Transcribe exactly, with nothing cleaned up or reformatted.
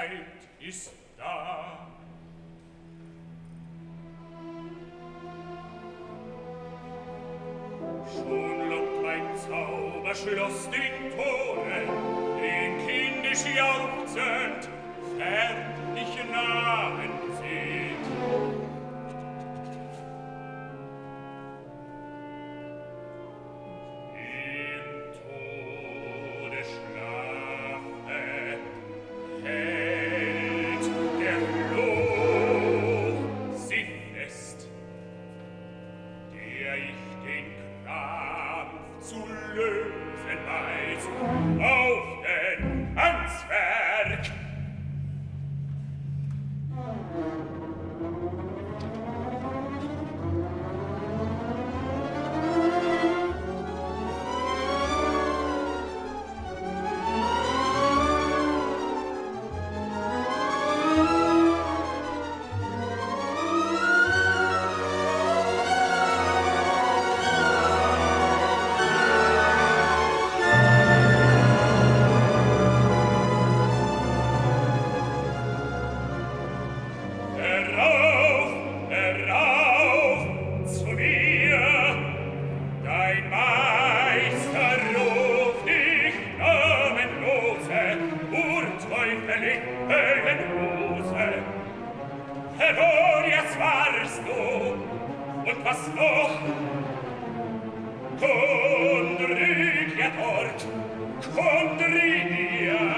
Zeit ist da. Schon lockt ein Zauberschloss den Toren, den kindisch jauchzend fertig nahen sieht. Im Todesschlafe hält der Fluch sie fest, der ich den Krampf zu lösen weiß, auf denn ans Werk. Herauf, herauf zu mir, dein Meister ruft dich namenlose, Urteufel in Höllenhose. Herodias warst du, und was noch? Kondrigia dort, Kondrigia,